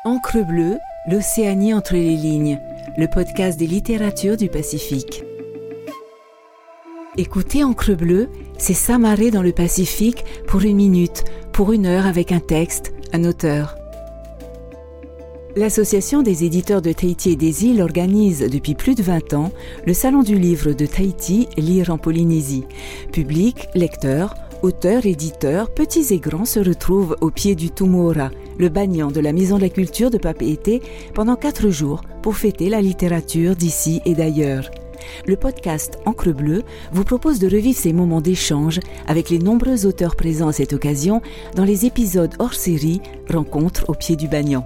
Encre bleue, l'Océanie entre les lignes, le podcast des littératures du Pacifique. Écoutez Encre bleue, c'est s'amarrer dans le Pacifique pour 1 minute, pour 1 heure avec un texte, un auteur. L'Association des éditeurs de Tahiti et des îles organise depuis plus de 20 ans le Salon du livre de Tahiti, Lire en Polynésie. Public, lecteurs, auteurs, éditeurs, petits et grands se retrouvent au pied du Tumora, le banyan de la Maison de la Culture de Papeete, pendant 4 jours pour fêter la littérature d'ici et d'ailleurs. Le podcast Encre bleue vous propose de revivre ces moments d'échange avec les nombreux auteurs présents à cette occasion dans les épisodes hors série Rencontres au pied du banyan.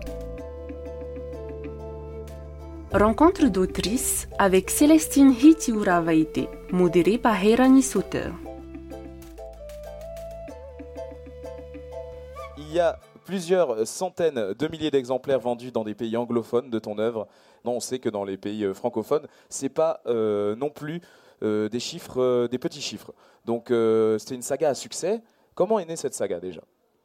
Rencontre d'autrices avec Célestine Hitiura-Vaite, modérée par Herani Sauter. Il y a plusieurs centaines de milliers d'exemplaires vendus dans des pays anglophones de ton œuvre. Non, on sait que dans les pays francophones, c'est pas non plus des chiffres, des petits chiffres. Donc c'était une saga à succès. Comment est née cette saga déjà ?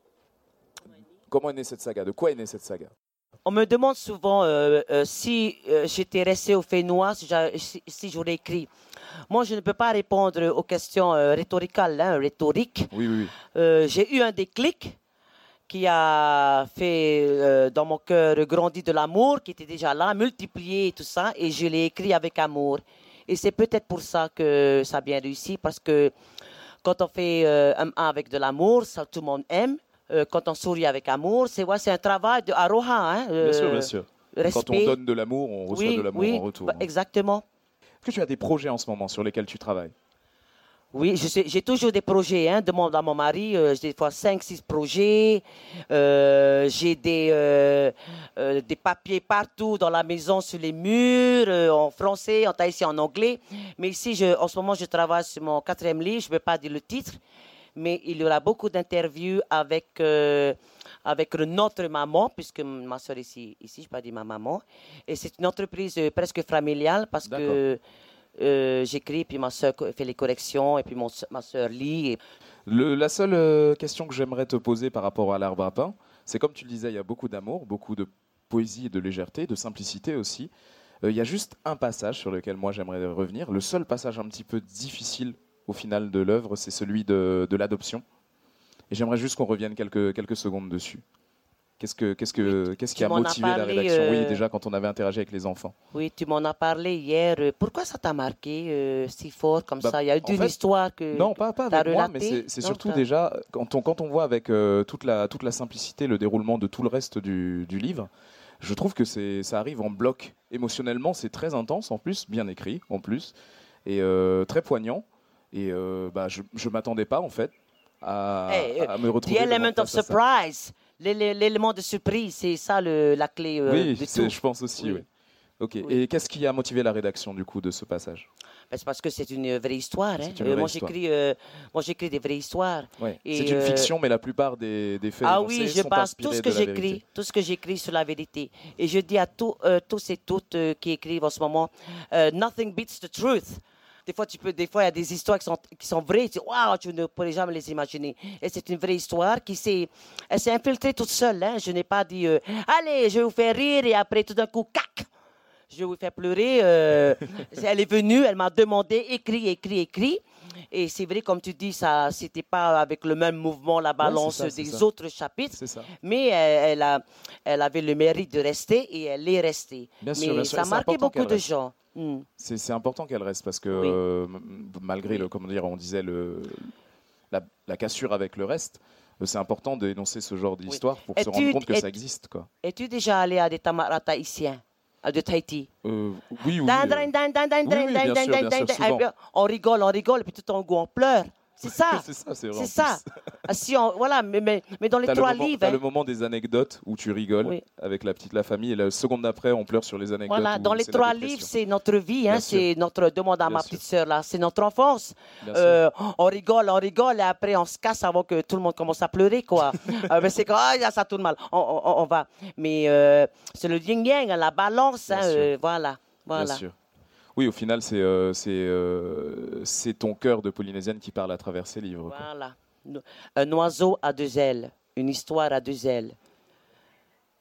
Comment est née cette saga ? De quoi est née cette saga ? On me demande souvent si j'étais restée au Fénois, si j'aurais écrit. Moi, je ne peux pas répondre aux questions rhétoriques. Oui. J'ai eu un déclic qui a fait dans mon cœur grandir de l'amour, qui était déjà là, multiplié et tout ça, et je l'ai écrit avec amour. Et c'est peut-être pour ça que ça a bien réussi, parce que quand on fait un avec de l'amour, ça tout le monde aime. Quand on sourit avec amour, c'est un travail de aroha. Bien sûr. Respect. Quand on donne de l'amour, on reçoit de l'amour en retour. Exactement. Est-ce que tu as des projets en ce moment sur lesquels tu travailles ? Oui, j'ai toujours des projets. Demande à mon mari, j'ai des fois 5-6 projets. J'ai des papiers partout dans la maison, sur les murs, en français, en tahitien, en anglais. Mais ici, en ce moment, je travaille sur mon 4e livre. Je ne peux pas dire le titre. Mais il y aura beaucoup d'interviews avec notre maman, puisque ma soeur est ici, je ne peux pas dire ma maman. Et c'est une entreprise presque familiale, parce que j'écris, puis ma soeur fait les corrections, et puis ma soeur lit. La seule question que j'aimerais te poser par rapport à l'arbre à pain, c'est comme tu le disais, il y a beaucoup d'amour, beaucoup de poésie et de légèreté, de simplicité aussi. Il y a juste un passage sur lequel moi j'aimerais revenir. Le seul passage un petit peu difficile au final de l'œuvre, c'est celui de l'adoption. Et j'aimerais juste qu'on revienne quelques secondes dessus. Qu'est-ce qui a motivé la rédaction Oui, déjà quand on avait interagi avec les enfants. Oui, tu m'en as parlé hier. Pourquoi ça t'a marqué si fort comme ça ? Il y a eu une histoire que non, pas avec moi, mais c'est non, surtout déjà quand on voit avec toute la simplicité, le déroulement de tout le reste du livre. Je trouve que ça arrive en bloc. Émotionnellement, c'est très intense en plus, bien écrit en plus, et très poignant. Et je m'attendais pas en fait à me retrouver. The element of surprise, l'élément de surprise, c'est ça la clé oui, de tout. Je pense aussi. Oui. Ok. Oui. Et qu'est-ce qui a motivé la rédaction du coup de ce passage ? C'est parce que c'est une vraie histoire. Moi, j'écris des vraies histoires. Ouais. C'est une fiction, mais la plupart des faits énoncés sont inspirés de la vérité. Tout ce que j'écris sur la vérité. Et je dis à tous et toutes qui écrivent en ce moment, nothing beats the truth. Des fois, il y a des histoires qui sont vraies. Waouh, tu ne pourrais jamais les imaginer. Et c'est une vraie histoire elle s'est infiltrée toute seule. Je n'ai pas dit, allez, je vais vous faire rire et après, tout d'un coup, cac, je vais vous faire pleurer. Elle est venue, elle m'a demandé, écrit. Et c'est vrai, comme tu dis, ça, c'était pas avec le même mouvement, la balance des autres chapitres. C'est ça. Mais elle avait le mérite de rester et elle est restée. Bien sûr, ça a marqué beaucoup de gens. C'est important qu'elle reste parce que malgré on disait la cassure avec le reste, c'est important de dénoncer ce genre d'histoire pour se rendre compte que ça existe. Es-tu déjà allé à des tamarats tahitiens de Tahiti? Oui. Bien sûr, souvent. On rigole, et puis tout en goût, on pleure. C'est ça. C'est vrai. C'est ça. Mais dans les 3 livres. T'as le moment des anecdotes où tu rigoles avec la famille, et la seconde d'après, on pleure sur les anecdotes. Voilà, dans les 3 livres, c'est notre vie, c'est notre demande à ma petite sœur là, c'est notre enfance. On rigole, et après on se casse avant que tout le monde commence à pleurer, quoi. Mais c'est quand ça tourne mal. On va. Mais c'est le yin-yang, la balance, voilà. Bien sûr. Oui, au final, c'est ton cœur de Polynésienne qui parle à travers ces livres. Voilà. Un oiseau à 2 ailes, une histoire à 2 ailes.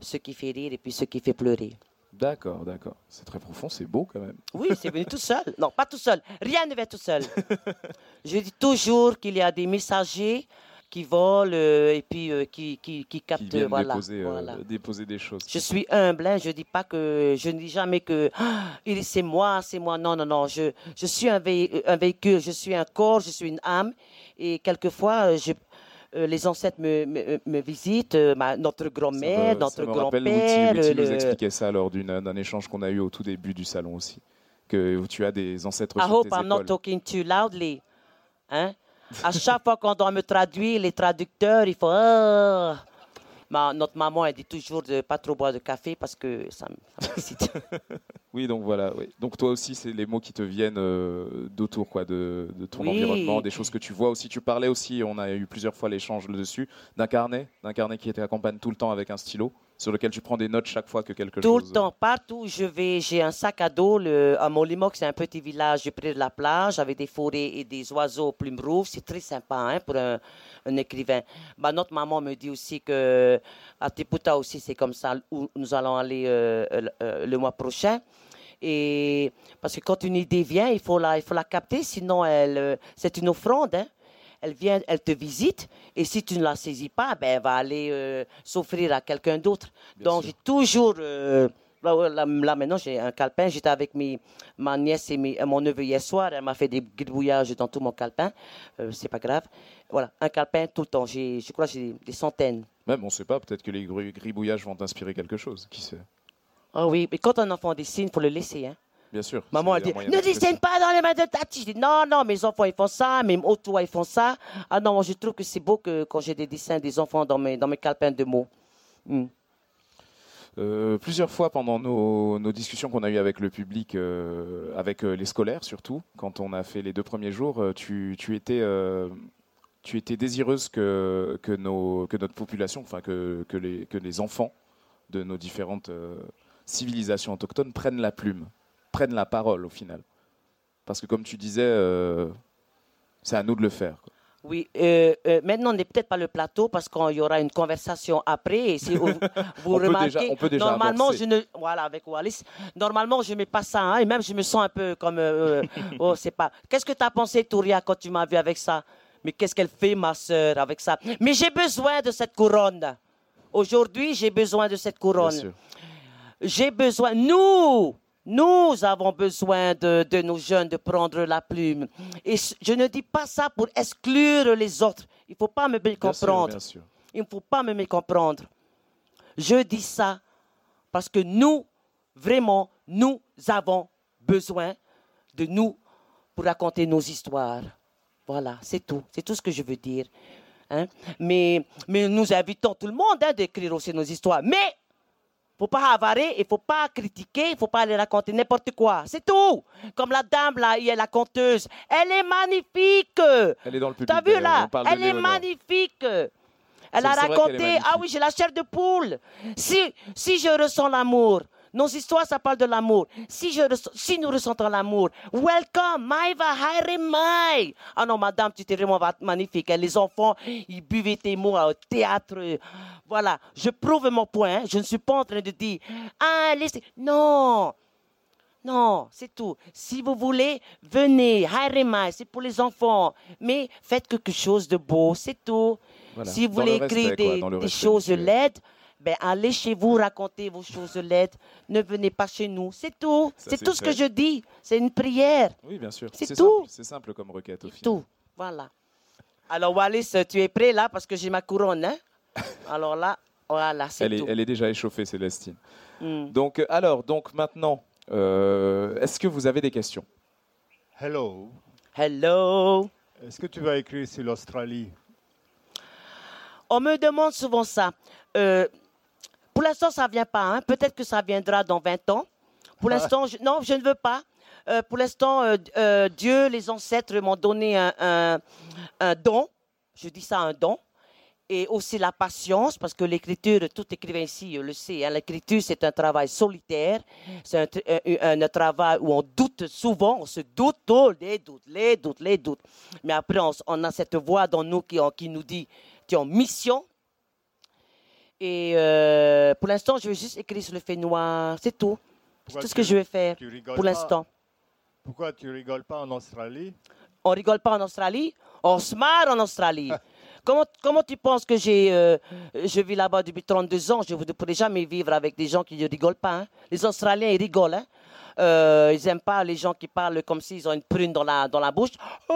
ce qui fait rire et puis ce qui fait pleurer. D'accord. C'est très profond, c'est beau quand même. Oui, c'est venu tout seul. Non, pas tout seul. Rien ne vient tout seul. Je dis toujours qu'il y a des messagers qui volent et puis qui captent. Qui viennent voilà. déposer des choses. Je suis humble, hein, je ne dis jamais que c'est moi. Non. Je suis un véhicule, je suis un corps, je suis une âme. Et quelquefois, les ancêtres me visitent, notre grand-mère, notre grand-père. Lutti nous expliquait ça lors d'un échange qu'on a eu au tout début du salon aussi, où tu as des ancêtres I sur hope tes I'm not épaules. talking too loudly. Hein? À chaque fois qu'on doit me traduire, les traducteurs, il faut... notre maman, elle dit toujours de ne pas trop boire de café parce que ça m'excite. Oui, donc voilà. Oui. Donc toi aussi, c'est les mots qui te viennent d'autour, quoi, de ton environnement, des choses que tu vois aussi. Tu parlais aussi, on a eu plusieurs fois l'échange dessus, d'un carnet qui t'accompagne tout le temps avec un stylo, sur lequel tu prends des notes chaque fois que quelque chose... Tout le temps, partout où je vais, j'ai un sac à dos. À Molimox, c'est un petit village près de la plage avec des forêts et des oiseaux plumes rouges. C'est très sympa, hein, pour un écrivain. Notre maman me dit aussi que à Teputa aussi, c'est comme ça où nous allons aller le mois prochain. Et parce que quand une idée vient, il faut la capter, sinon c'est une offrande. Hein. Elle vient, elle te visite, et si tu ne la saisis pas, elle va aller s'offrir à quelqu'un d'autre. Donc j'ai toujours, là maintenant j'ai un calepin. J'étais avec ma nièce et mon neveu hier soir. Elle m'a fait des gribouillages dans tout mon calepin. C'est pas grave. Voilà, un calepin tout le temps. Je crois que j'ai des centaines. Même on ne sait pas, peut-être que les gribouillages vont t'inspirer quelque chose, qui sait. Ah oui, mais quand un enfant dessine, il faut le laisser. Hein. Bien sûr. Maman a dit, ne dessine pas dans les mains de Tati. Je dis, non, mes enfants, ils font ça, même autour, ils font ça. Ah non, moi, je trouve que c'est beau quand j'ai des dessins des enfants dans mes calepins de mots. Plusieurs fois pendant nos discussions qu'on a eues avec le public, avec les scolaires surtout, quand on a fait les 2 premiers jours, tu étais désireuse que notre population, enfin que les enfants de nos différentes civilisations autochtones prennent la plume, prennent la parole au final. Parce que comme tu disais, c'est à nous de le faire, quoi. Oui, maintenant on n'est peut-être pas le plateau parce qu'il y aura une conversation après. Et si vous remarquez, on peut déjà normalement amorcer. Voilà, avec Wallis, normalement je mets pas ça, hein, et même je me sens un peu comme, c'est pas. Qu'est-ce que tu as pensé, Touria, quand tu m'as vu avec ça? Mais qu'est-ce qu'elle fait, ma sœur, avec ça? Mais j'ai besoin de cette couronne. Aujourd'hui, j'ai besoin de cette couronne. Bien sûr. J'ai besoin, nous avons besoin de nos jeunes de prendre la plume. Et je ne dis pas ça pour exclure les autres. Il ne faut pas me mécomprendre. Bien sûr. Il ne faut pas me mécomprendre. Je dis ça parce que nous, vraiment, nous avons besoin de nous pour raconter nos histoires. Voilà, c'est tout. C'est tout ce que je veux dire. Hein? Mais nous invitons tout le monde, hein, d'écrire aussi nos histoires. Mais il ne faut pas avarer, il ne faut pas critiquer, il ne faut pas aller raconter n'importe quoi. C'est tout. Comme la dame, là, hier, la conteuse. Elle est magnifique. Elle est dans le public. T'as vu, là? Elle est Léonore. magnifique. Elle a C'est vrai qu'elle est raconté, magnifique. ah oui, j'ai la chair de poule. Si je ressens l'amour, nos histoires, ça parle de l'amour. Si nous ressentons l'amour, welcome, Maïva, Hairemai. Ah non, madame, tu étais vraiment magnifique. Les enfants, ils buvaient tes mots au théâtre. Voilà, je prouve mon point. Je ne suis pas en train de dire, ah, laissez. Non, c'est tout. Si vous voulez, venez, Hairemai, c'est pour les enfants. Mais faites quelque chose de beau, c'est tout. Voilà. Si vous Dans voulez le écrire respect, quoi, des dans le respect choses mutuel. laides, allez chez vous raconter vos choses laides. Ne venez pas chez nous. C'est tout. Ça, C'est c'est tout ce que fait. je dis. C'est une prière. Oui, bien sûr. C'est tout. Simple, c'est simple comme requête au C'est final. tout. Voilà. Alors, Wallis, tu es prêt là parce que j'ai ma couronne. Hein? Alors là, voilà, c'est tout. Elle est déjà échauffée, Célestine. Mm. Donc maintenant, est-ce que vous avez des questions? Hello. Hello. Est-ce que tu vas écrire sur l'Australie? On me demande souvent ça. Pour l'instant, ça ne vient pas. Hein? Peut-être que ça viendra dans 20 ans. Pour l'instant, non, je ne veux pas. Pour l'instant, Dieu, les ancêtres m'ont donné un don. Je dis ça, un don. Et aussi la patience, parce que l'écriture, tout écrivain ici le sait, hein, l'écriture, c'est un travail solitaire. C'est un travail où on doute souvent, on se doute, les doutes. Mais après, on a cette voix dans nous qui nous dit, tu es en mission. Et Pour l'instant, je veux juste écrire sur le fénois. C'est tout. C'est tout ce que je vais faire pour l'instant. Pourquoi tu rigoles pas en Australie? On rigole pas en Australie, on se marre en Australie. Comment tu penses que je vis là-bas depuis 32 ans? Je ne pourrais jamais vivre avec des gens qui ne rigolent pas. Hein. Les Australiens, ils rigolent. Hein. Ils n'aiment pas les gens qui parlent comme s'ils ont une prune dans la bouche.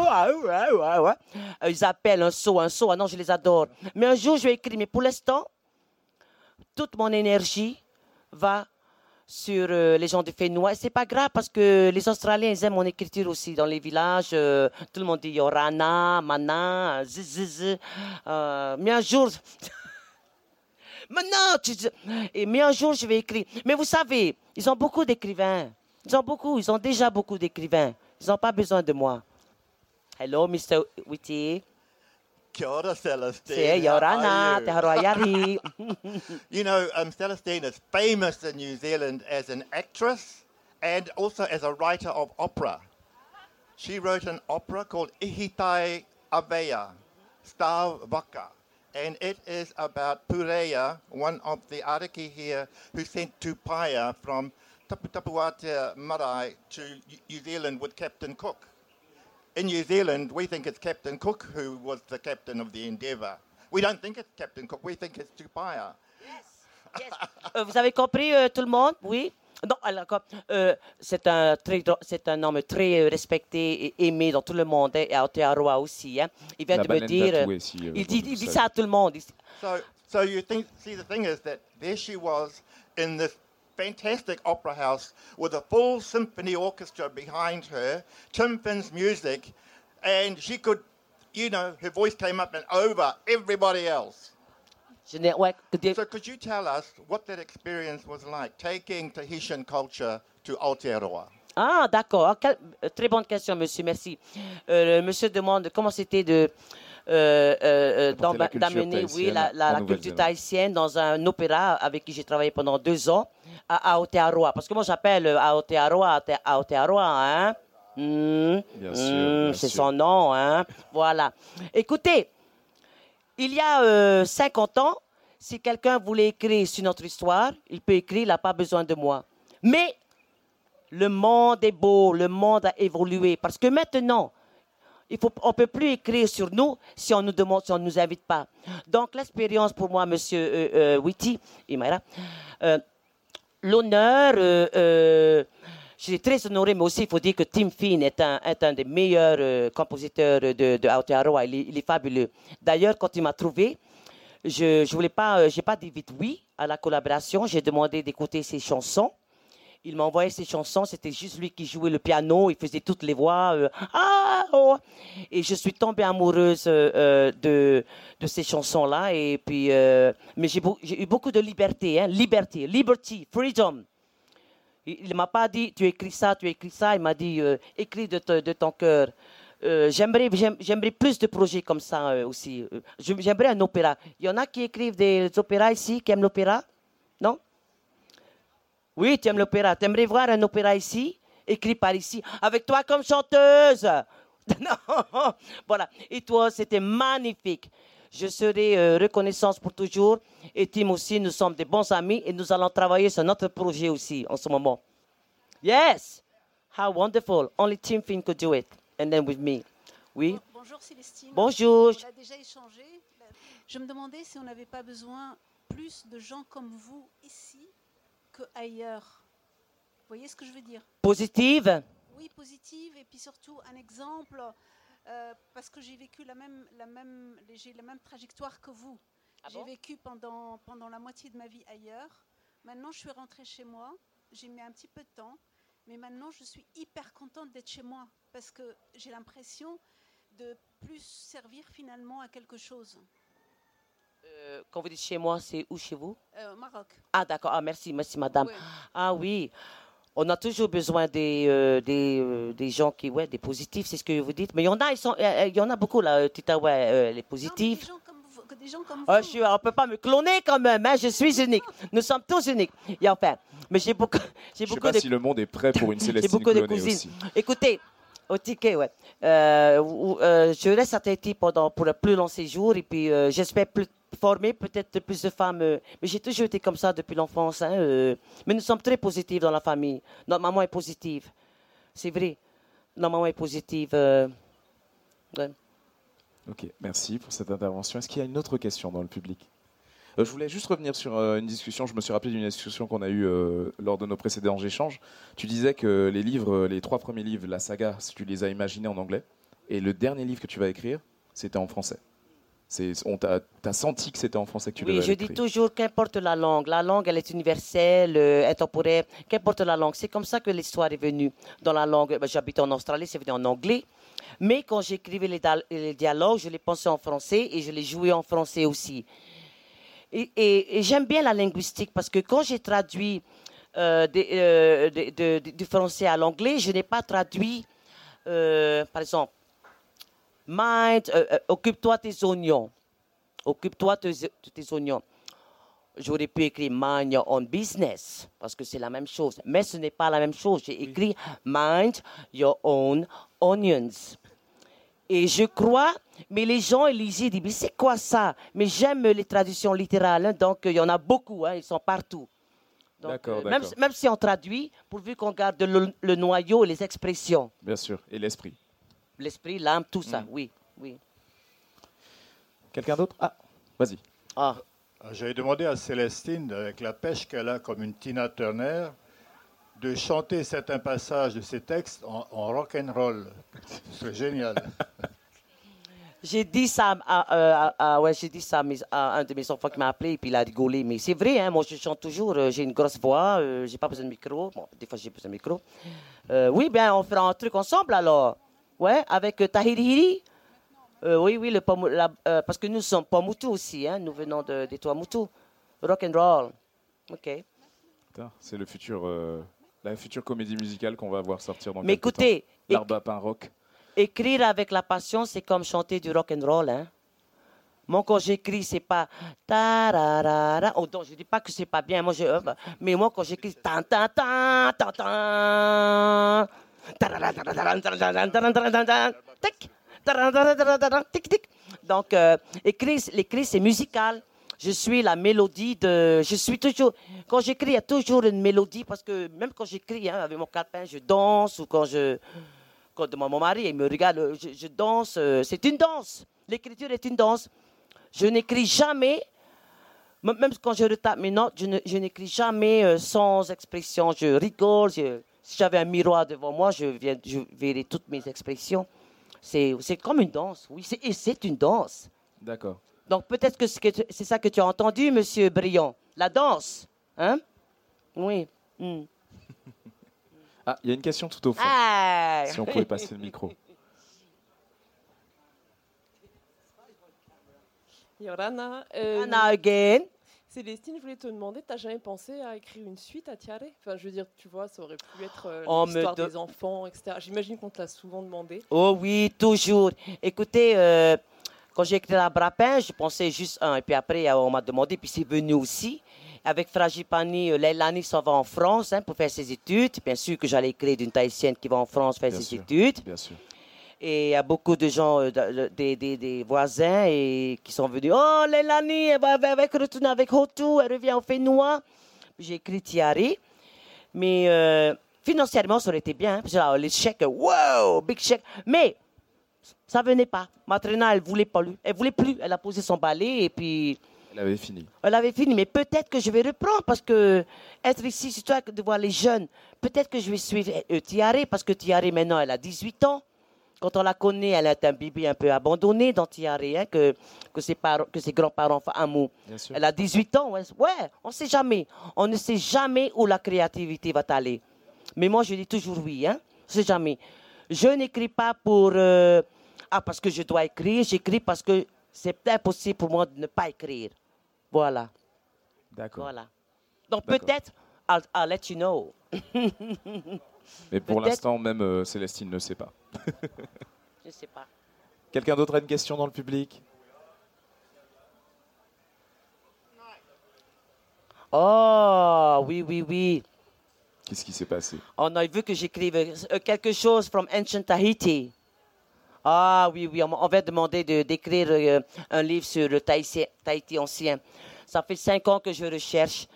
Ils appellent un saut. Ah non, je les adore. Mais un jour, je vais écrire. Mais pour l'instant, toute mon énergie va sur les gens du Fénois. C'est pas grave parce que les Australiens, ils aiment mon écriture aussi. Dans les villages, tout le monde dit Yorana, Mana, Ziziz. Mais un jour... mais un jour, je vais écrire. Mais vous savez, ils ont beaucoup d'écrivains. Ils ont déjà beaucoup d'écrivains. Ils n'ont pas besoin de moi. Hello, Mr. Witty. Kia ora, Celestine. C'est Yorana, te haroayari. You know, Celestine is famous in New Zealand as an actress and also as a writer of opera. She wrote an opera called Ihitai Aveya, Star Waka. And it is about Purea, one of the ariki here, who sent Tupaia from Taputapuatea Marae to New Zealand with Captain Cook. In New Zealand, we think it's Captain Cook who was the captain of the Endeavour. We don't think it's Captain Cook, we think it's Tupaia. Yes. Vous avez compris, tout le monde? Oui? Non, alors, c'est un homme très respecté et aimé dans tout le monde, hein, et à Aotearoa aussi. Hein. Il vient de me dire... il dit ça à tout le monde. So you think, see, the thing is that there she was in this fantastic opera house with a full symphony orchestra behind her, Tim Finn's music, and she could, you know, her voice came up and over everybody else. So could you tell us what that experience was like, taking Tahitian culture to Aotearoa? Ah, d'accord. Très bonne question, monsieur. Merci. Le monsieur demande comment c'était d'amener la culture tahitienne dans un opéra avec qui j'ai travaillé pendant 2 ans à Aotearoa. Parce que moi, j'appelle Aotearoa, hein? Bien sûr. C'est son nom, hein? Voilà. Écoutez, il y a 50 ans, si quelqu'un voulait écrire sur notre histoire, il peut écrire, il n'a pas besoin de moi. Mais le monde est beau, le monde a évolué. Parce que maintenant, on ne peut plus écrire sur nous si on nous demande, si on ne nous invite pas. Donc, l'expérience pour moi, monsieur Witty, l'honneur, je suis très honoré, mais aussi il faut dire que Tim Finn est un des meilleurs compositeurs de Aotearoa. Il est fabuleux. D'ailleurs, quand il m'a trouvé, je voulais pas, j'ai pas dit vite oui à la collaboration. J'ai demandé d'écouter ses chansons. Il m'a envoyé ses chansons, c'était juste lui qui jouait le piano, il faisait toutes les voix. Et je suis tombée amoureuse de ces chansons-là. Et puis, mais j'ai eu beaucoup de liberté, hein, liberty, freedom. Il ne m'a pas dit, tu écris ça. Il m'a dit, écris de ton cœur. J'aimerais plus de projets comme ça aussi. J'aimerais un opéra. Il y en a qui écrivent des opéras ici, qui aiment l'opéra? Non? Oui, tu aimes l'opéra. Tu aimerais voir un opéra ici, écrit par ici, avec toi comme chanteuse. Non, voilà. Et toi, c'était magnifique. Je serai reconnaissante pour toujours. Et Tim aussi, nous sommes des bons amis et nous allons travailler sur notre projet aussi en ce moment. Yes! How wonderful. Only Tim Finn could do it. And then with me. Oui? Bonjour Célestine. Bonjour. On a déjà échangé. Je me demandais si on n'avait pas besoin plus de gens comme vous ici qu'ailleurs. Vous voyez ce que je veux dire? Positive? Oui, positive. Et puis surtout un exemple, parce que j'ai vécu la même trajectoire que vous. Ah j'ai bon? vécu pendant la moitié de ma vie ailleurs. Maintenant, je suis rentrée chez moi. J'ai mis un petit peu de temps. Mais maintenant, je suis hyper contente d'être chez moi. Parce que j'ai l'impression de plus servir finalement à quelque chose. Quand vous dites chez moi, c'est où chez vous? Au Maroc. Ah, d'accord. Ah, merci, madame. Oui. Ah oui, on a toujours besoin des gens qui, des positifs, c'est ce que vous dites. Mais il y en a beaucoup là, Tita, les positifs. Non, des gens comme vous. On ne peut pas me cloner quand même, hein, je suis unique. Nous sommes tous uniques. Et enfin, mais j'ai beaucoup Je sais pas si le monde est prêt pour une Célestine j'ai beaucoup de clonée cousines. aussi. Écoutez, au ticket, je reste à Tahiti pour un plus long séjour et puis j'espère former peut-être plus de femmes. Mais j'ai toujours été comme ça depuis l'enfance. Hein, mais nous sommes très positifs dans la famille. Notre maman est positive. C'est vrai. Notre maman est positive. Ouais. Ok, merci pour cette intervention. Est-ce qu'il y a une autre question dans le public? Je voulais juste revenir sur une discussion. Je me suis rappelé d'une discussion qu'on a eue lors de nos précédents échanges. Tu disais que les livres, les 3 premiers livres, la saga, tu les as imaginés en anglais. Et le dernier livre que tu vas écrire, c'était en français. T'as senti que c'était en français que tu l'avais écrit. Oui, je dis toujours, qu'importe la langue, elle est universelle, intemporelle, qu'importe la langue. C'est comme ça que l'histoire est venue. Dans la langue, j'habite en Australie, c'est venu en anglais. Mais quand j'écrivais les dialogues, je les pensais en français et je les jouais en français aussi. Et j'aime bien la linguistique parce que quand j'ai traduit du français à l'anglais, je n'ai pas traduit, par exemple, mind, occupe-toi tes oignons. Occupe-toi de tes oignons. J'aurais pu écrire mind your own business parce que c'est la même chose. Mais ce n'est pas la même chose. J'ai écrit mind your own onions. Et je crois, mais les gens ils lisent, ils disent, mais c'est quoi ça? Mais j'aime les traductions littérales, hein, donc il y en a beaucoup, hein, ils sont partout. Donc, d'accord. Même si on traduit, pourvu qu'on garde le noyau et les expressions. Bien sûr, et l'esprit. L'esprit, l'âme, tout ça, oui. Quelqu'un d'autre? Ah, vas-y. Ah. J'avais demandé à Célestine, avec la pêche qu'elle a comme une Tina Turner, de chanter certains passages de ses textes en rock and roll. C'est génial. J'ai dit ça à un de mes enfants qui m'a appelé et puis il a rigolé. Mais c'est vrai, hein, moi je chante toujours. J'ai une grosse voix, j'ai pas besoin de micro. Bon, des fois j'ai besoin de micro. Oui, bien on fera un truc ensemble alors. Ouais, avec Tahiri. Oui, parce que nous sommes Pomotu aussi, hein, nous venons des Tuamotu. Rock and roll. Ok. C'est le futur. La future comédie musicale qu'on va voir sortir dans mais quelques écoutez, temps. L'Arbre à pain rock. Écrire avec la passion, c'est comme chanter du rock and roll. Hein? Moi, quand j'écris, c'est pas tararara. Oh, non, je dis pas que c'est pas bien. Mais moi, quand j'écris, tan tan tan tan tan, tic tic. Donc, l'écrit, c'est musical. Je suis la mélodie de... Je suis toujours... Quand j'écris, il y a toujours une mélodie parce que même quand j'écris, hein, avec mon calepin, je danse ou quand mon mari il me regarde, je danse. C'est une danse. L'écriture est une danse. Je n'écris jamais, même quand je retape mes notes, je n'écris jamais sans expression. Je rigole. Si j'avais un miroir devant moi, je verrais toutes mes expressions. C'est comme une danse, oui. C'est une danse. D'accord. Donc peut-être que c'est ça que tu as entendu, Monsieur Briand. La danse, hein? Oui. Ah, il y a une question tout au fond. Ah. Si on pouvait passer le micro. Yorana. Anna again. Célestine, je voulais te demander, t'as jamais pensé à écrire une suite à Tiare? Enfin, je veux dire, tu vois, ça aurait pu être l'histoire des enfants, etc. J'imagine qu'on te l'a souvent demandé. Oh oui, toujours. Écoutez, quand j'ai écrit la Brapin, je pensais juste un. Et puis après, on m'a demandé, puis c'est venu aussi. Avec Fragipani, Leilani s'en va en France pour faire ses études. Bien sûr que j'allais écrire d'une Tahitienne qui va en France faire ses études. Bien sûr. Et il y a beaucoup de gens, des voisins qui sont venus. Oh, Leilani, elle va retourner avec Hotu, elle revient au Fénois. J'ai écrit Tiare. Mais financièrement, ça aurait été bien. Les chèques, wow, big chèque. Mais ça venait pas. Matrena, elle voulait pas lui. Elle voulait plus. Elle a posé son balai et puis... Elle avait fini. Elle avait fini, mais peut-être que je vais reprendre parce que être ici, c'est toi de voir les jeunes. Peut-être que je vais suivre Tiare parce que Tiare, maintenant, elle a 18 ans. Quand on la connaît, elle est un bébé un peu abandonné dans Tiare, hein, que ses grands-parents font un mot. Elle a 18 ans, ouais, on ne sait jamais. On ne sait jamais où la créativité va aller. Mais moi, je dis toujours oui, hein, on ne sait jamais. Je n'écris pas pour... parce que je dois écrire, j'écris parce que c'est impossible pour moi de ne pas écrire. Voilà. D'accord. Voilà. Donc peut-être, I'll let you know. Mais pour l'instant, même Célestine ne sait pas. Je ne sais pas. Quelqu'un d'autre a une question dans le public? Oh, oui. Qu'est-ce qui s'est passé? On a vu que j'écrive quelque chose from Ancient Tahiti. Ah oui, on va demander d'écrire un livre sur le Tahiti ancien. Ça fait 5 ans que je recherche.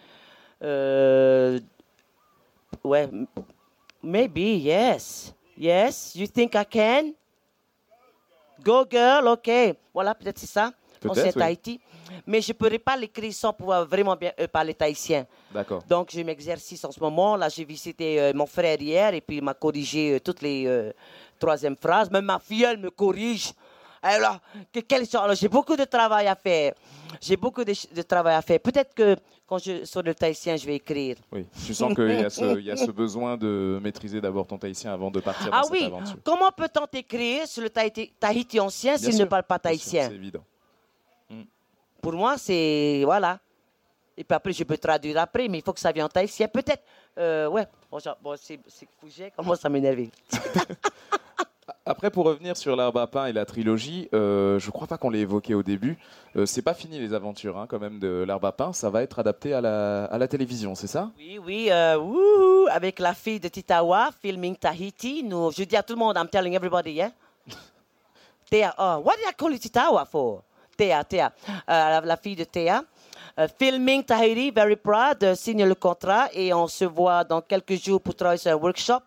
Ouais, maybe, yes. Yes, you think I can? Go girl, ok. Voilà, peut-être c'est ça. Ancien Tahiti. Mais je ne pourrais pas l'écrire sans pouvoir vraiment bien parler tahitien. D'accord. Donc, je m'exercice en ce moment. Là, j'ai visité mon frère hier et puis il m'a corrigé toutes les troisième phrases. Même ma fille, elle me corrige. Alors, j'ai beaucoup de travail à faire. Peut-être que quand sur le tahitien, je vais écrire. Oui, tu sens qu'il y a ce besoin de maîtriser d'abord ton tahitien avant de partir dans cette aventure. Comment peut-on écrire sur le Tahiti ancien s'il ne parle pas tahitien? C'est évident. Pour moi, c'est... Voilà. Et puis après, je peux traduire après, mais il faut que ça vienne en tahitien. Peut-être... ouais. Bon, c'est Fouget, comment ça m'énerve. Après, pour revenir sur l'Arbre à pain et la trilogie, je ne crois pas qu'on l'ait évoqué au début. C'est pas fini les aventures, quand même, de l'Arbre à pain. Ça va être adapté à la télévision, c'est ça? Oui. Avec la fille de Titawa, Filming Tahiti. Je dis à tout le monde, I'm telling everybody, yeah? Thea, what did I call you Titawa for? Thea. La fille de Thea. Filming Tahiti, very proud, signe le contrat et on se voit dans quelques jours pour travailler sur un workshop.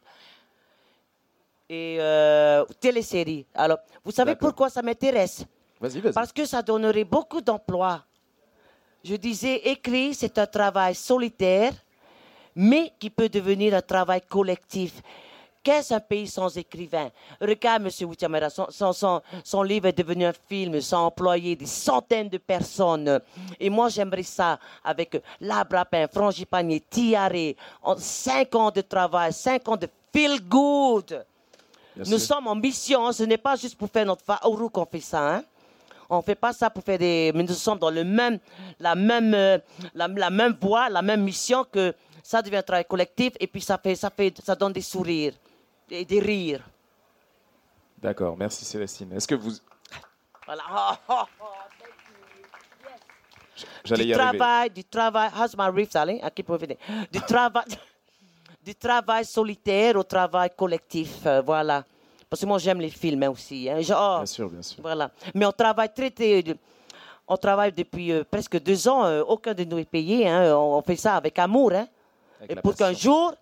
Et télésérie. Alors, vous savez pourquoi ça m'intéresse? Vas-y. Parce que ça donnerait beaucoup d'emplois. Je disais, écrire, c'est un travail solitaire, mais qui peut devenir un travail collectif. Qu'est-ce un pays sans écrivain? Regarde, M. Wutiamera, son livre est devenu un film sans employer des centaines de personnes. Et moi, j'aimerais ça avec l'Arbre à pain, Frangipanier, Tiare, 5 ans de travail, 5 ans de feel good. Nous sommes en mission, ce n'est pas juste pour faire notre faourou qu'on fait ça. On ne fait pas ça pour faire des... Mais nous sommes dans la même voie, la même mission, que ça devient un travail collectif et puis ça donne des sourires et des rires. D'accord, merci Célestine. Est-ce que vous... Voilà. J'allais y arriver. Du travail, how's my riff, darling? I keep moving. Du travail solitaire au travail collectif, voilà. Parce que moi, j'aime les films aussi. Bien sûr. Voilà. Mais on travaille on travaille depuis presque 2 ans. Aucun de nous est payé. On fait ça avec amour. Et pour qu'un jour,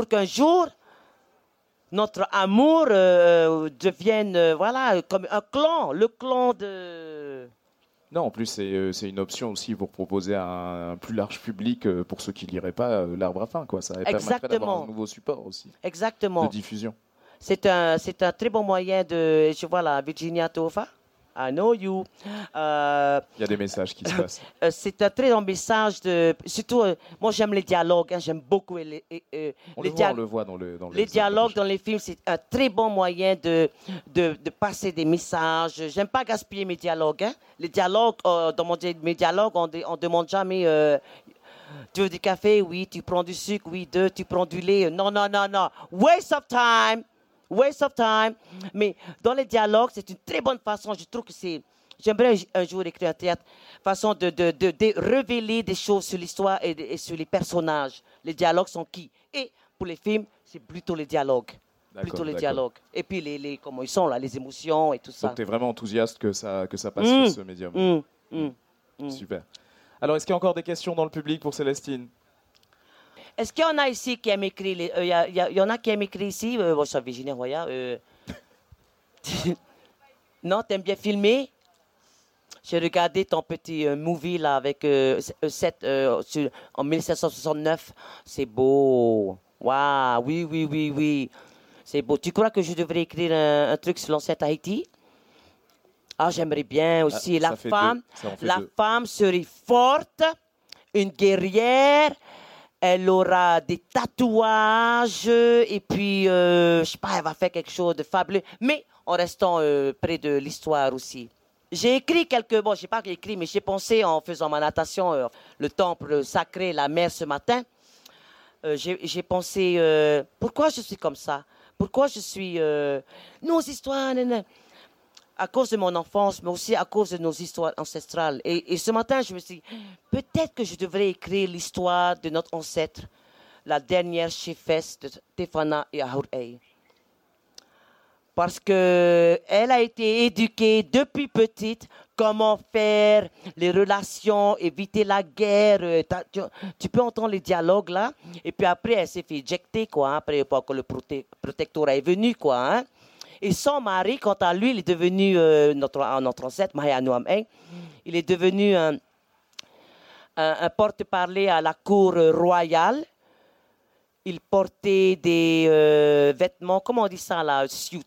notre amour devienne comme un clan. Le clan de... Non, en plus, c'est une option aussi pour proposer à un plus large public, pour ceux qui ne liraient pas, l'Arbre à pain. Ça permettrait d'avoir un nouveau support aussi. Exactement. De diffusion. C'est un très bon moyen de... Je vois là, Virginia Tofa. I know you. Il y a des messages qui se passent. C'est un très bon message de... Surtout, moi, j'aime les dialogues. J'aime beaucoup les on le voit dans les dialogues dans les films. C'est un très bon moyen de passer des messages. J'aime pas gaspiller mes dialogues. Les dialogues, dans mes dialogues, on ne demande jamais... tu veux du café? Oui. Tu prends du sucre? Oui. 2. Tu prends du lait? Non. Waste of time. Mais dans les dialogues, c'est une très bonne façon. Je trouve que j'aimerais un jour écrire un théâtre, façon de révéler des choses sur l'histoire et sur les personnages. Les dialogues sont qui? Et pour les films, c'est plutôt les dialogues. Dialogues. Et puis comment ils sont là, les émotions et tout ça. Donc tu es vraiment enthousiaste que ça passe sur ce médium. Super. Alors, est-ce qu'il y a encore des questions dans le public pour Célestine? Est-ce qu'il y en a ici qui aiment écrire? Il y en a qui aiment écrire ici? Ça, Virginie Roya. Non, t'aimes bien filmer? J'ai regardé ton petit movie là avec en 1769. C'est beau. Waouh, oui. C'est beau. Tu crois que je devrais écrire un truc sur l'ancien Tahiti? Ah, j'aimerais bien aussi. La femme serait forte, une guerrière. Elle aura des tatouages et puis, je sais pas, elle va faire quelque chose de fabuleux. Mais en restant près de l'histoire aussi. J'ai écrit je n'ai pas écrit, mais j'ai pensé en faisant ma natation, le temple sacré, la mer ce matin. J'ai pensé, pourquoi je suis comme ça? Pourquoi je suis... nos histoires, à cause de mon enfance, mais aussi à cause de nos histoires ancestrales. Et ce matin, je me suis dit, peut-être que je devrais écrire l'histoire de notre ancêtre, la dernière chefesse de Tefana et Ahurei. Parce qu'elle a été éduquée depuis petite, comment faire les relations, éviter la guerre. Tu peux entendre les dialogues là. Et puis après, elle s'est fait éjecter, quoi. Hein, après, quand le protectorat est venu, quoi. Hein. Et son mari, quant à lui, il est devenu, notre ancêtre, Mahayanu Ameng, il est devenu un porte-parler à la cour royale. Il portait des vêtements, comment on dit ça là, suit,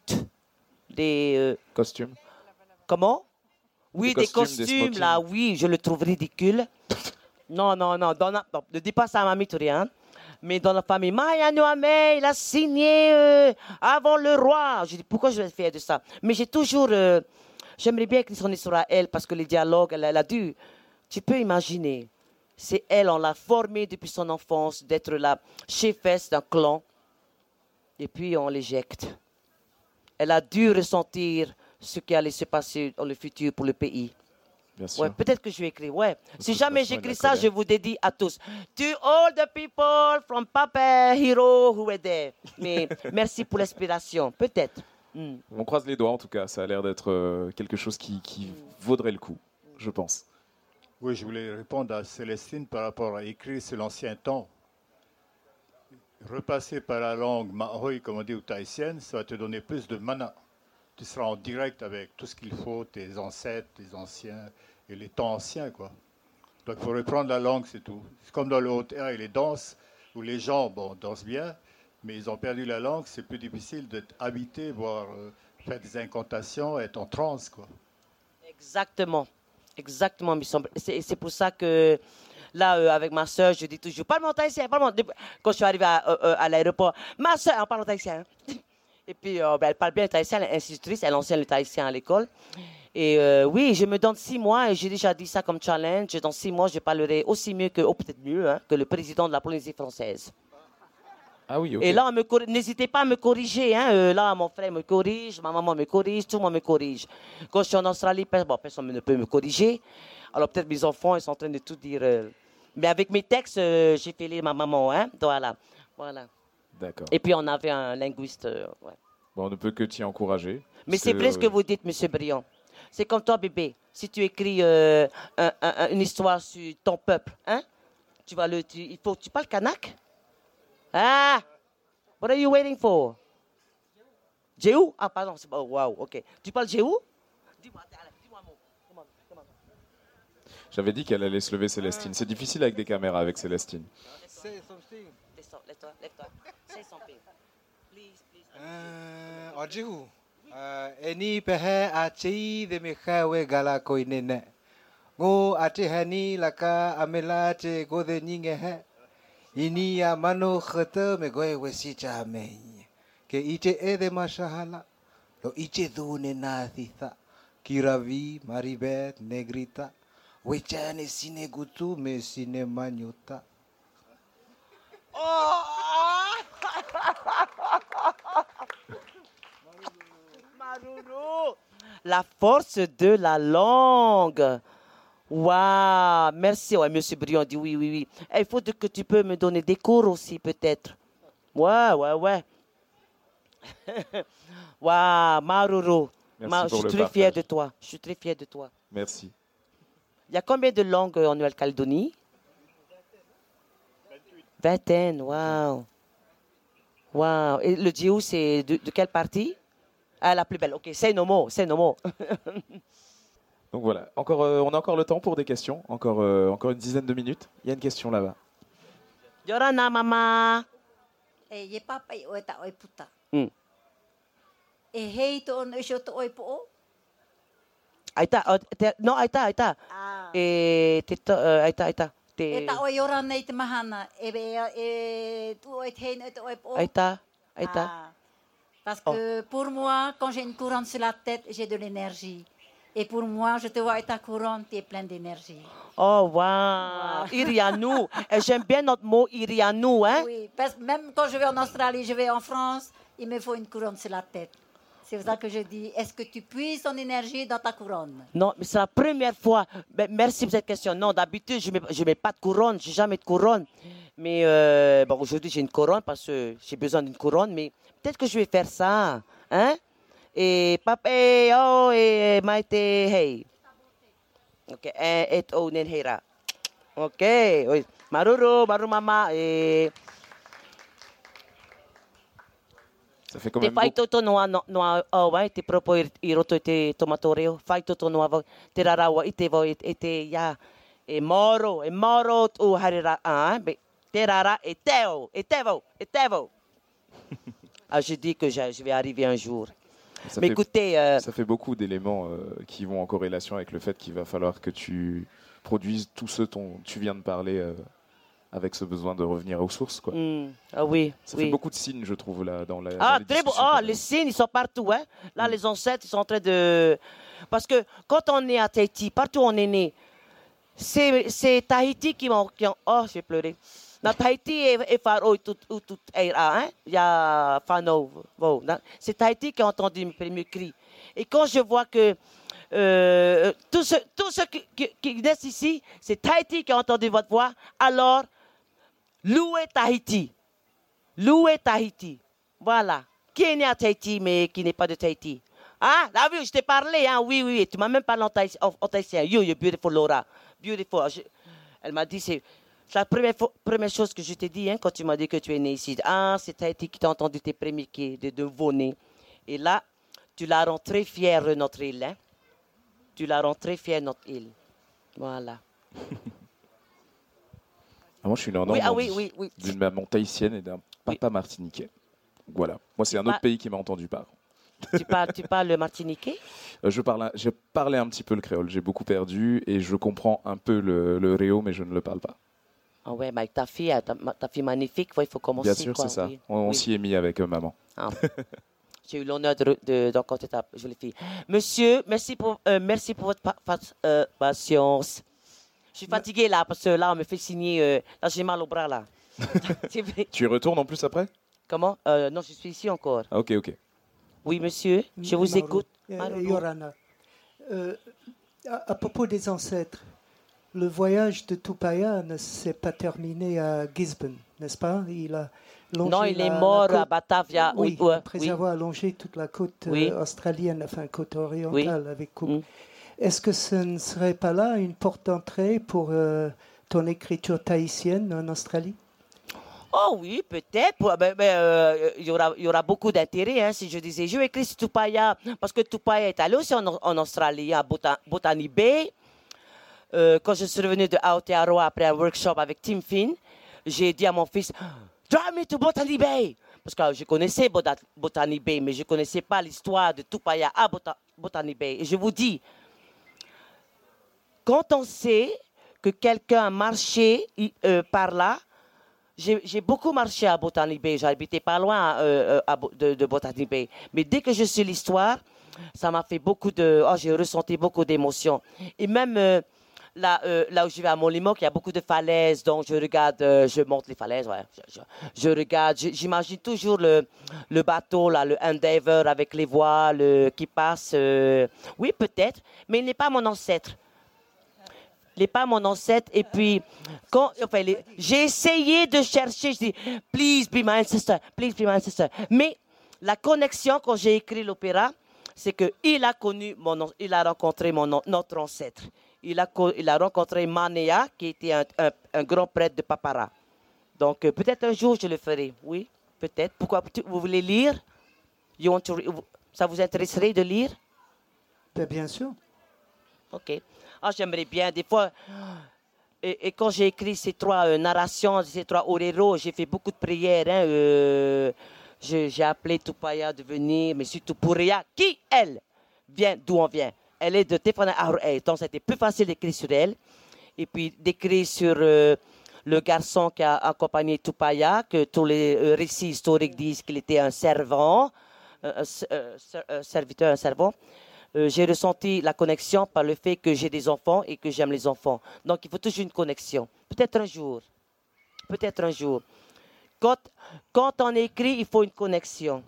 des costumes. Comment? Oui, des costumes là, oui, je le trouve ridicule. Non, ne dis pas ça à mamie, tout rien. Mais dans la famille, Mahayanu Ameng, il a signé avant le roi. Je dis, pourquoi je vais faire de ça? Mais j'ai toujours, j'aimerais bien écrire son histoire à elle, parce que les dialogues, elle a dû, tu peux imaginer. C'est elle, on l'a formée depuis son enfance d'être la chefesse d'un clan. Et puis on l'éjecte. Elle a dû ressentir ce qui allait se passer dans le futur pour le pays. Bien sûr. Ouais, peut-être que je vais écrire. Ouais. Si jamais j'écris ça, je vous dédie à tous. To all the people from Papa Hero who were there. Mais merci pour l'inspiration. Peut-être. On croise les doigts en tout cas. Ça a l'air d'être quelque chose qui vaudrait le coup, je pense. Oui, je voulais répondre à Célestine par rapport à écrire sur l'ancien temps. Repasser par la langue mahoï, comme on dit, ou tahitienne, ça va te donner plus de mana. Tu seras en direct avec tout ce qu'il faut, tes ancêtres, tes anciens, et les temps anciens, quoi. Donc, il faut reprendre la langue, c'est tout. C'est comme dans le haut-air et les danses, où les gens, dansent bien, mais ils ont perdu la langue, c'est plus difficile d'être habité, voire faire des incantations, être en transe, quoi. Exactement. Exactement, c'est pour ça que là, avec ma soeur, je dis toujours, parle mon tahitien, parle mon... Quand je suis arrivée à l'aéroport, ma soeur, parle mon tahitien. Et puis, elle parle bien le tahitien, elle est institutrice, elle enseigne le tahitien à l'école. Et oui, je me donne 6 mois, et j'ai déjà dit ça comme challenge, dans 6 mois, je parlerai aussi mieux que, peut-être mieux, hein, que le président de la Polynésie française. Ah oui, okay. Et là, n'hésitez pas à me corriger. Hein. Là, mon frère me corrige, ma maman me corrige, tout le monde me corrige. Quand je suis en Australie, personne ne peut me corriger. Alors peut-être mes enfants, ils sont en train de tout dire. Mais avec mes textes, j'ai fait lire ma maman. Hein. Voilà. D'accord. Et puis on avait un linguiste. Ouais. Bon, on ne peut que t'y encourager. Mais c'est vrai ce que vous dites, Monsieur Briand. C'est comme toi, bébé. Si tu écris une histoire sur ton peuple, hein, tu parles kanak? Ah, what are you waiting for? Jéhu? Ah, pardon, c'est pas... Oh, wow, ok. Tu parles Jéhu? Dis-moi un mot. Come on. J'avais dit qu'elle allait se lever, Célestine. C'est difficile avec des caméras, avec Célestine. Say something. Lève-toi. Say something. Please. Jéhu. Eni pehe achi de mechawe gala koinene. Go ate hani laka amela te gode ningehe. Ini ya mano khata me goe wesicha me ke ite ede mashahala lo ite dune nathitha kiravi maribet negrita wechane sine gutu me sine manyuta. Maruru, la force de la langue. Waouh, merci. Ouais, Monsieur Briand dit oui. Il faut que tu peux me donner des cours aussi, peut-être. Ouais. Waouh, Maruru. Je suis très fier de toi. Merci. Il y a combien de langues en Nouvelle-Calédonie? 21, waouh. Et le Jéhu, c'est de quelle partie? Ah, la plus belle. Ok, say no more. Donc voilà, on a encore le temps pour des questions, encore une dizaine de minutes. Il y a une question là-bas. Yorana, maman. Ye papa oi ta oi puta. Hei to on isho to oi po. Aita. Aita. Ta oi yorana i te mahana. Tu oi te hei to oi po. Aita. Parce que pour moi, quand j'ai une couronne sur la tête, j'ai de l'énergie. Et pour moi, je te vois avec ta couronne, tu es plein d'énergie. Oh, wow. Irianu. J'aime bien notre mot Irianu, hein? Oui, parce que même quand je vais en Australie, je vais en France, il me faut une couronne sur la tête. C'est pour ça que je dis, est-ce que tu puises ton énergie dans ta couronne? Non, mais c'est la première fois. Merci pour cette question. Non, d'habitude, je ne mets pas de couronne, je n'ai jamais de couronne. Mais aujourd'hui, j'ai une couronne parce que j'ai besoin d'une couronne, mais peut-être que je vais faire ça, hein? E pape o e mai te hei. Ok, et o nen heira. Ok, oi. Maruru, maru mama e... Ça fait quand même te fai toto noa awai, te propo I roto I te tomato reo. Fai toto noa wau, te rarawa I te wau e te ia. E moro tu harira. Te rara e teo, e tevo. Ah, je dis que je vais arriver un jour. Mais écoutez... Ça fait beaucoup d'éléments qui vont en corrélation avec le fait qu'il va falloir que tu produises tout ce dont tu viens de parler avec ce besoin de revenir aux sources, quoi. Ah oui. Ça fait beaucoup de signes, je trouve, là, dans la. Ah, très beau. Ah, les signes, ils sont partout, hein. Là, les ancêtres, ils sont en train de. Parce que quand on est à Tahiti, partout où on est né, c'est Tahiti qui ont. Oh, j'ai pleuré. Dans Tahiti et Faro, tout hein. Il y a Fano. C'est Tahiti qui a entendu mes premiers cris. Et quand je vois que. Tous ceux qui naissent ici, c'est Tahiti qui a entendu votre voix. Alors, louez Tahiti. Louez Tahiti. Voilà. Qui est né à Tahiti, mais qui n'est pas de Tahiti? Ah, là, oui, je t'ai parlé, hein. Oui. Tu m'as même parlé en tahitien. You're beautiful, Laura. Beautiful. Elle m'a dit, c'est la première chose que je t'ai dit, hein, quand tu m'as dit que tu es né ici. Ah, c'est Tahiti qui t'a entendu tes premiers qui de nouveau-nés. Et là, tu la rends très fière, notre île, hein. Tu la rends très fière, notre île. Voilà. Moi, je suis né en Normandie, oui. D'une maman tahitienne et d'un papa martiniquais. Voilà. Moi, c'est un autre pays qui m'a entendu parler. Tu parles le martiniquais? Je parlais un petit peu le créole. J'ai beaucoup perdu et je comprends un peu le réo, mais je ne le parle pas. Ah ouais, mais ta fille magnifique, il faut commencer. Bien sûr, c'est ça. Oui. On s'y est mis avec maman. Ah. J'ai eu l'honneur de rencontrer ta jolie fille. Monsieur, merci pour votre patience. Je suis fatiguée là, parce que là, on me fait signer. Là, j'ai mal au bras là. Tu y retournes en plus après? Comment? Non, je suis ici encore. Ah, ok. Oui, monsieur, je vous écoute. Yorana, à propos des ancêtres, le voyage de Tupaya ne s'est pas terminé à Gisborne, n'est-ce pas? Non, il est mort à Batavia. Oui, après avoir longé toute la côte australienne, enfin côte orientale avec Cook. Est-ce que ce ne serait pas là une porte d'entrée pour ton écriture tahitienne en Australie? Oh oui, peut-être. Il y aura beaucoup d'intérêt, hein, si je disais. Je vais écrire sur Tupaya, parce que Tupaya est allé aussi en Australie, à Botany Bay. Quand je suis revenu de Aotearoa après un workshop avec Tim Finn, j'ai dit à mon fils... Drive me to Botany Bay. Parce que je connaissais Botany Bay, mais je ne connaissais pas l'histoire de Tupaya à Botany Bay. Et je vous dis, quand on sait que quelqu'un a marché par là, j'ai beaucoup marché à Botany Bay. J'habitais pas loin de Botany Bay. Mais dès que je suis l'histoire, ça m'a fait beaucoup de... Oh, j'ai ressenti beaucoup d'émotions. Et même... Là où je vais à Molimoc, il y a beaucoup de falaises, donc je regarde, je monte les falaises, ouais. Je regarde, j'imagine toujours le bateau, là, le Endeavour avec les voiles qui passent. Oui, peut-être, mais il n'est pas mon ancêtre. Il n'est pas mon ancêtre. Et puis, j'ai essayé de chercher, je dis, please be my ancestor, please be my ancestor. Mais la connexion, quand j'ai écrit l'opéra, c'est qu'il a il a rencontré notre ancêtre. Il a rencontré Manea, qui était un grand prêtre de Papara. Donc, peut-être un jour, je le ferai. Oui, peut-être. Pourquoi? Vous voulez lire? Ça vous intéresserait de lire? Bien sûr. OK. Ah, j'aimerais bien. Des fois, et quand j'ai écrit ces 3 narrations, ces 3 oreros, j'ai fait beaucoup de prières. Hein, j'ai appelé Tupaya de venir, mais surtout Purea, qui, elle, vient d'où on vient. Elle est de Tefana Aroe, donc c'était plus facile d'écrire sur elle. Et puis d'écrire sur le garçon qui a accompagné Tupaya, que tous les récits historiques disent qu'il était un servant, un serviteur, un servant. J'ai ressenti la connexion par le fait que j'ai des enfants et que j'aime les enfants. Donc il faut toujours une connexion. Peut-être un jour. Peut-être un jour. Quand on écrit, il faut une connexion.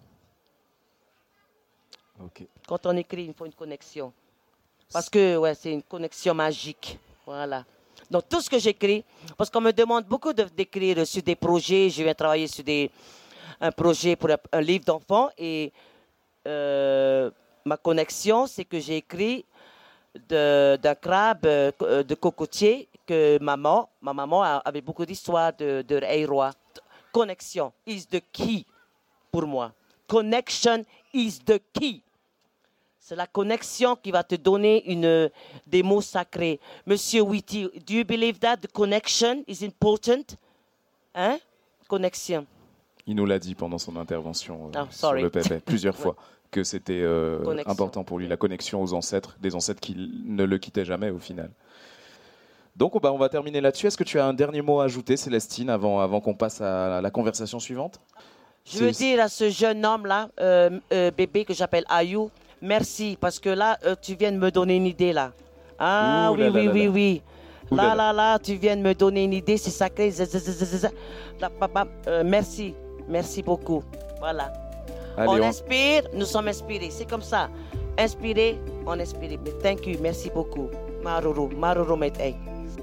Okay. Quand on écrit, il faut une connexion. Parce que c'est une connexion magique. Voilà. Donc, tout ce que j'écris, parce qu'on me demande beaucoup d'écrire sur des projets. Je viens travailler sur un projet pour un livre d'enfants. Et ma connexion, c'est que j'ai écrit d'un crabe de cocotier que ma maman avait beaucoup d'histoires de Reirois. Connexion is the key pour moi. Connection is the key. C'est la connexion qui va te donner des mots sacrés. Monsieur Witty, do you believe that the connection is important? Hein? Connexion. Il nous l'a dit pendant son intervention sur le PP plusieurs fois. Que c'était important pour lui, la connexion aux ancêtres, des ancêtres qui ne le quittaient jamais au final. Donc on va terminer là-dessus. Est-ce que tu as un dernier mot à ajouter, Célestine, avant qu'on passe à la conversation suivante? Je veux dire à ce jeune homme-là, bébé que j'appelle Ayou, merci, parce que là, tu viens de me donner une idée, là. Ah, oui. Là, tu viens de me donner une idée, c'est sacré. Merci beaucoup. Voilà. Allez, on inspire, nous sommes inspirés. C'est comme ça. Inspiré, on inspire. Thank you, merci beaucoup. Maruru metei.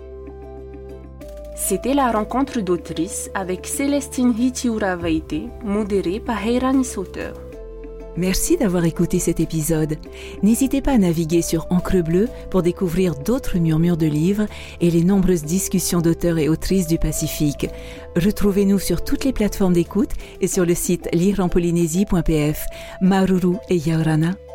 C'était la rencontre d'autrices avec Célestine Hitiura-Vaite, modérée par Heirani Sauter. Merci d'avoir écouté cet épisode. N'hésitez pas à naviguer sur Encre Bleue pour découvrir d'autres murmures de livres et les nombreuses discussions d'auteurs et autrices du Pacifique. Retrouvez-nous sur toutes les plateformes d'écoute et sur le site lireenpolynésie.pf. Maruru et Yaorana.